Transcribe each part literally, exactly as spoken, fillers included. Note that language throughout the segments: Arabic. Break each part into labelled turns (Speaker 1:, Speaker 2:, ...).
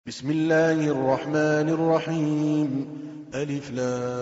Speaker 1: بسم الله الرحمن الرحيم. ألف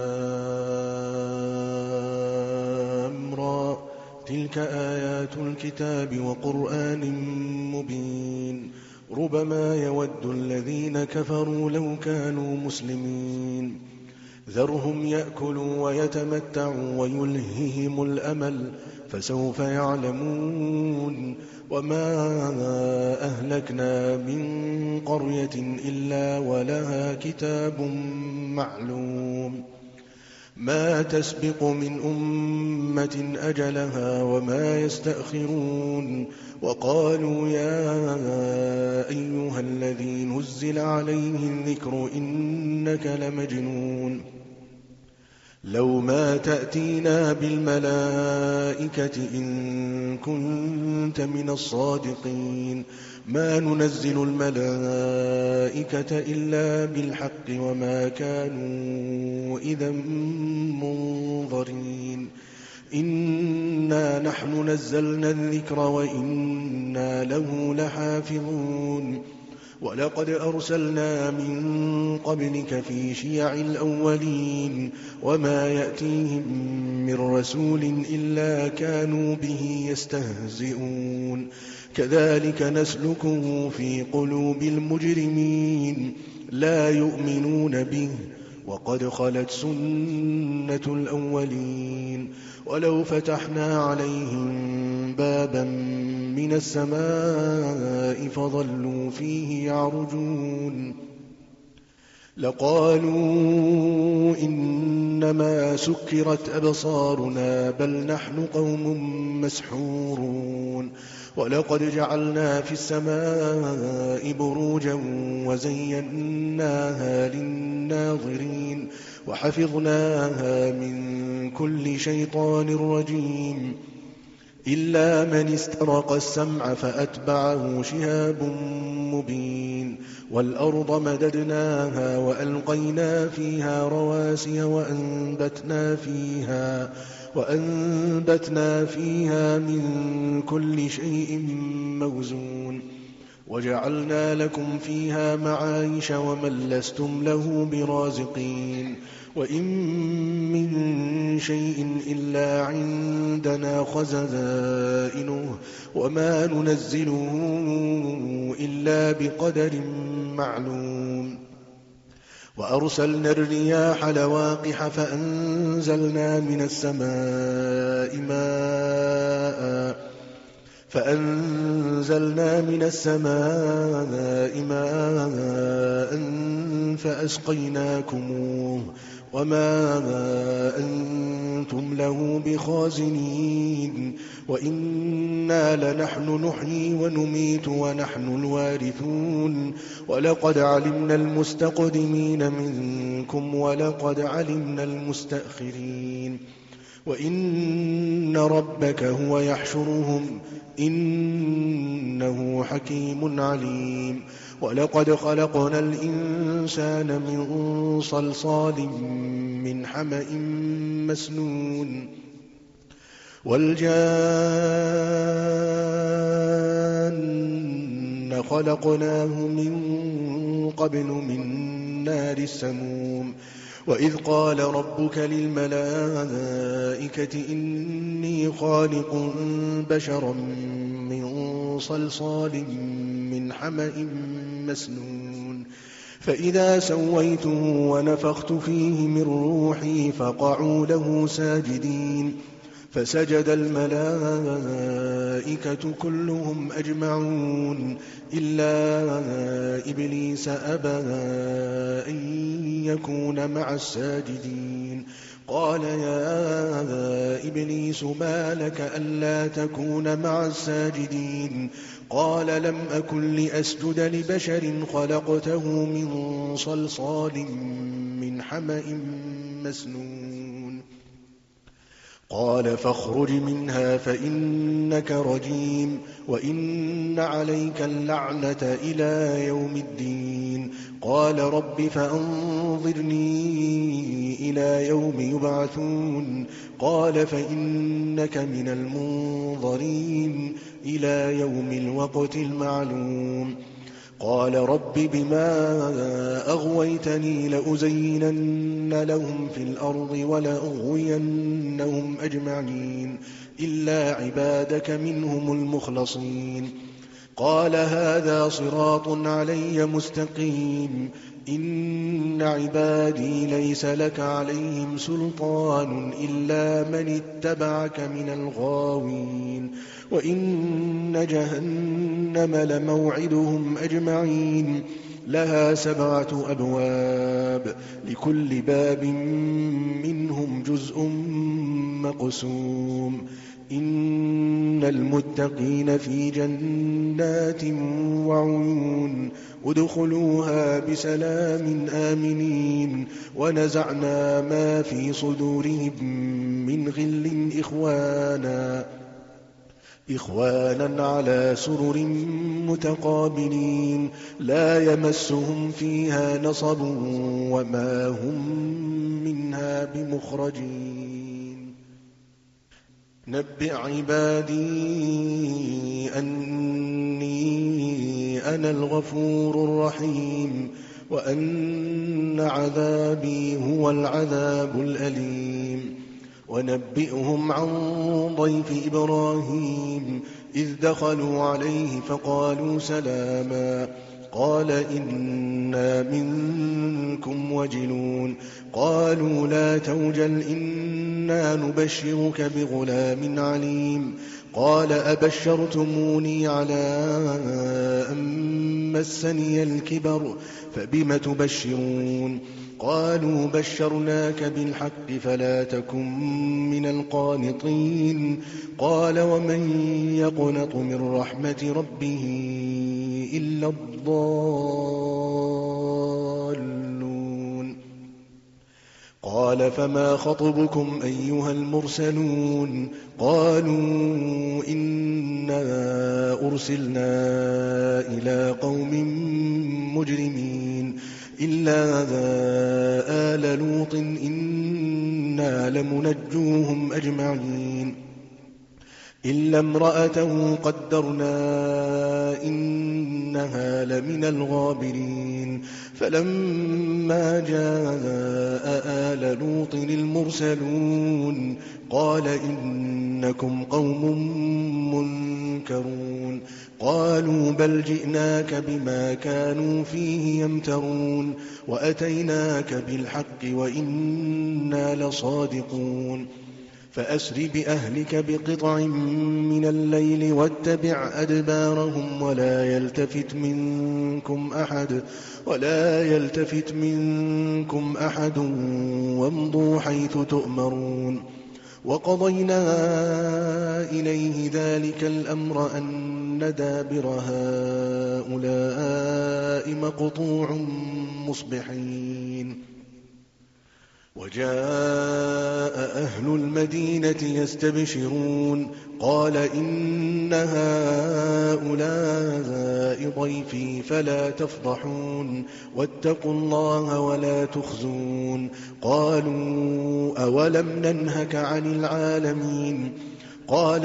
Speaker 1: لام را. تلك آيات الكتاب وقرآن مبين. ربما يود الذين كفروا لو كانوا مسلمين. ذرهم يأكلوا ويتمتعوا ويلههم الأمل فسوف يعلمون. وما أهلكنا من قرية إلا ولها كتاب معلوم. ما تسبق من أمة أجلها وما يستأخرون. وقالوا يا أيها الذي نزل عليه الذكر إنك لمجنون. لو ما تأتينا بالملائكة إن كنت من الصادقين. ما ننزل الملائكة إلا بالحق وما كانوا إذا منظرين. إنا نحن نزلنا الذكر وإنا له لحافظون. ولقد أرسلنا من قبلك في شيع الأولين وما يأتيهم من رسول إلا كانوا به يستهزئون. كذلك نسلكه في قلوب المجرمين لا يؤمنون به وقد خلت سنة الأولين. ولو فتحنا عليهم بابا من السماء فظلوا فيه يعرجون لقالوا إنما سكرت أبصارنا بل نحن قوم مسحورون. ولقد جعلنا في السماء بروجا وزيناها للناظرين وحفظناها من كل شيطان رجيم إلا من استرق السمع فأتبعه شهاب مبين. والأرض مددناها وألقينا فيها رواسي وأنبتنا فيها وأنبتنا فيها من كل شيء موزون. وجعلنا لكم فيها معايش ومن لستم له برازقين. وإن من شيء إلا عندنا خزائنه وما ننزله إلا بقدر معلوم. وأرسلنا الرياح لواقح فأنزلنا من السماء ماء فأنزلنا من السماء ماء فأسقيناكموه وما أنتم له بخازنين. وإنا لنحن نحيي ونميت ونحن الوارثون. ولقد علمنا المستقدمين منكم ولقد علمنا المستأخرين. وإن ربك هو يحشرهم إنه حكيم عليم. ولقد خلقنا الإنسان من صلصال من حمأ مسنون. والجان خلقناه من قبل من نار السموم. وإذ قال ربك للملائكة إني خالق بشرا من صلصال من حمأ مسنون. فإذا سويته ونفخت فيه من روحي فقعوا له ساجدين. فسجد الملائكة كلهم أجمعون إلا إبليس أبى أن يكون مع الساجدين. قال يا إبليس ما لك ألا تكون مع الساجدين؟ قال لم أكن لأسجد لبشر خلقته من صلصال من حمأ مسنون. قال فاخرج منها فإنك رجيم وإن عليك اللعنة إلى يوم الدين. قال رب فأنظرني إلى يوم يبعثون. قال فإنك من المنظرين إلى يوم الوقت المعلوم. قال رب بما أغويتني لأزينن لهم في الأرض ولأغوينهم أجمعين إلا عبادك منهم المخلصين. قال هذا صراط علي مستقيم إن عبادي ليس لك عليهم سلطان إلا من اتبعك من الغاوين وإن جهنم لموعدهم أجمعين لها سبعة أبواب لكل باب منهم جزء مقسوم إن المتقين في جنات وعيون ادخلوها بسلام آمنين ونزعنا ما في صدورهم من غل إخوانا إخوانا على سرر متقابلين لا يمسهم فيها نصب وما هم منها بمخرجين. نبئ عبادي أني أنا الغفور الرحيم وأن عذابي هو العذاب الأليم. ونبئهم عن ضيف إبراهيم إذ دخلوا عليه فقالوا سلاما قال إنا منكم وجلون قالوا لا توجل إنا نبشرك بغلام عليم قال أبشرتموني على أن مسني الكبر فبم تبشرون قالوا بشرناك بالحق فلا تكن من القانطين قال ومن يقنط من رحمة ربه إلا الضالون. قال فما خطبكم أيها المرسلون قالوا إنا أرسلنا إلى قوم مجرمين إلا آل لوط إنا لمنجوهم أجمعين إلا امرأته قدرنا إنها لمن الغابرين فلما جاء آل لوط المرسلون قال إنكم قوم منكرون قالوا بل جئناك بما كانوا فيه يمترون وأتيناك بالحق وإنا لصادقون فأسر بأهلك بقطع من الليل واتبع أدبارهم ولا يلتفت منكم أحد ولا يلتفت منكم أحد وامضوا حيث تؤمرون وقضينا إليه ذلك الأمر أن دابر هؤلاء مقطوع مصبحين. وجاء أهل المدينة يستبشرون قال إن هؤلاء ضيفي فلا تفضحون واتقوا الله ولا تخزون قالوا أولم ننهك عن العالمين قال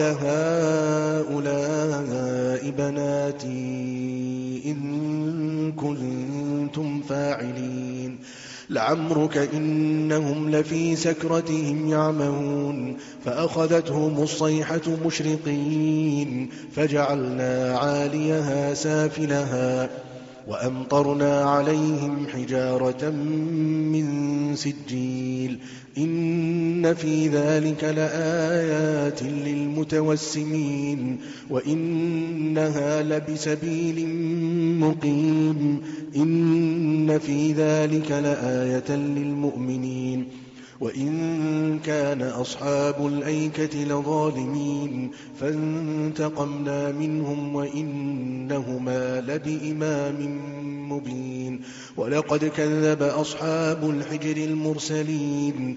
Speaker 1: هؤلاء بناتي إن كنتم فاعلين لعمرك إنهم لفي سكرتهم يعمهون فأخذتهم الصيحة مشرقين فجعلنا عاليها سافلها وأمطرنا عليهم حجارة من سجيل إن في ذلك لآيات للمتوسمين وإنها لبسبيل مقيم إن في ذلك لآية للمؤمنين وإن كان أصحاب الأيكة لظالمين فانتقمنا منهم وإنهما لبإمام مبين ولقد كذب أصحاب الحجر المرسلين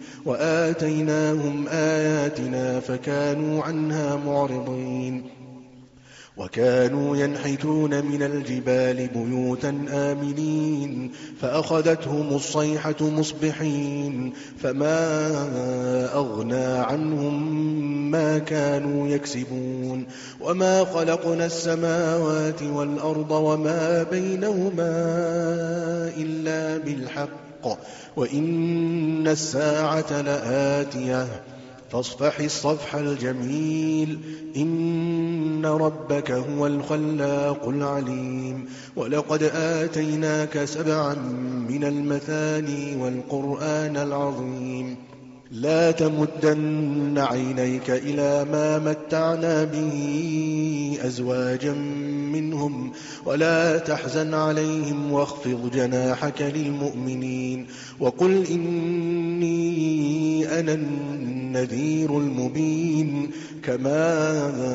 Speaker 1: وآتيناهم آياتنا فكانوا عنها معرضين وكانوا ينحتون من الجبال بيوتا آمنين فأخذتهم الصيحة مصبحين فما أغنى عنهم ما كانوا يكسبون وما خلقنا السماوات والأرض وما بينهما إلا بالحق وإن الساعة لآتية فاصفح الصفح الجميل إن ربك هو الخلاق العليم ولقد آتيناك سبعا من المثاني والقرآن العظيم لا تمدن عينيك إلى ما متعنا به أزواجا منهم ولا تحزن عليهم واخفض جناحك للمؤمنين وقل إني أنا النذير المبين كما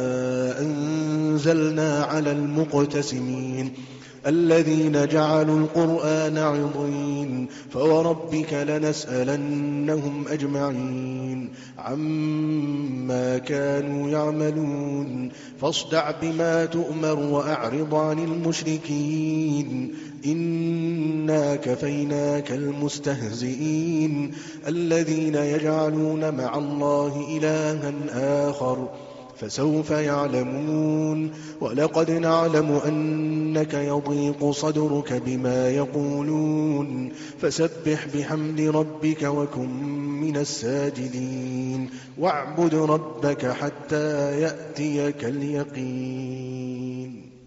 Speaker 1: أنزلنا على المقتسمين الذين جعلوا القرآن عضين فوربك لنسألنهم أجمعين عما كانوا يعملون فاصدع بما تؤمر وأعرض عن المشركين إنا كفيناك المستهزئين الذين يجعلون مع الله إلها آخر فسوف يعلمون ولقد نعلم أنك يضيق صدرك بما يقولون فسبح بحمد ربك وكن من الساجدين واعبد ربك حتى يأتيك اليقين.